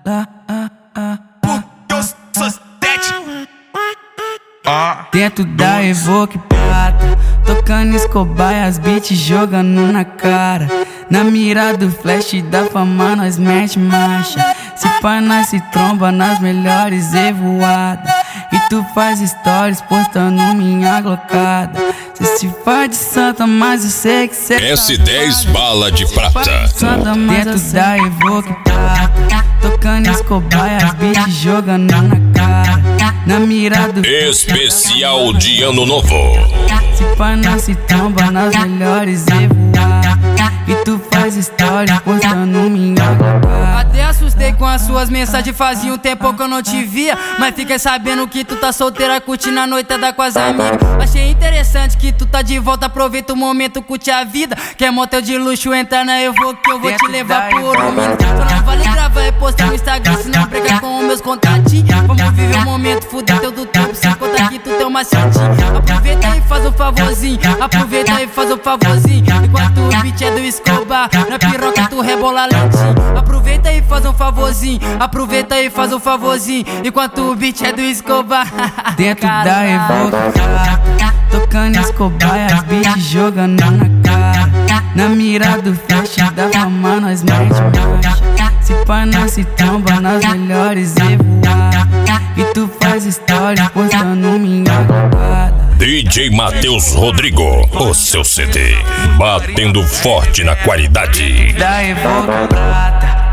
Dentro da Evoque Prata, tocando Escobar e as beats jogando na cara. Na mira do flash da fama nós mete marcha. Se pá nós se tromba nas melhores evoadas. E tu faz stories postando minha glocada. Cê se faz de santa, mas eu sei que cê S10 bala de prata. Dentro da Evoque Prata, tocando Escobar e as beats jogando na cara. Na mira do especial de ano novo. Se pá nós se tromba nas melhores evoadas. E tu faz stories postando minha glocada. Até assustei com as suas mensagens, fazia um tempo que eu não te via. Mas fiquei sabendo que tu tá solteira, curtindo a noitada com as amigas. Achei interessante que tu tá de volta, aproveita o momento, curte a vida. Quer motel de luxo, entra na Evoque que eu vou te levar por um minuto. Só não vale gravar e postar no Instagram, senão briga com os meus contatinhos. Vamos viver o momento, fuder teu do tempo, sem contar que tu tem uma macetinho. Aproveita e faz um favorzinho, aproveita e faz um favorzinho. Enquanto o beat é do Escobar, na piroca tu rebola lentinho. Aproveita e faz um favorzinho, aproveita e faz um favorzinho. Enquanto o beat é do Escobar. Dentro da Evoque Prata, tocando Escobar e as beats jogando na cara. Na mira do flash da fama nós mete marcha. Se pá nós se tromba nas melhores evoadas. E tu faz stories postando minha glocada. DJ Matheus Rodrigo, o seu CD, batendo forte na qualidade. Da Evoque Prata,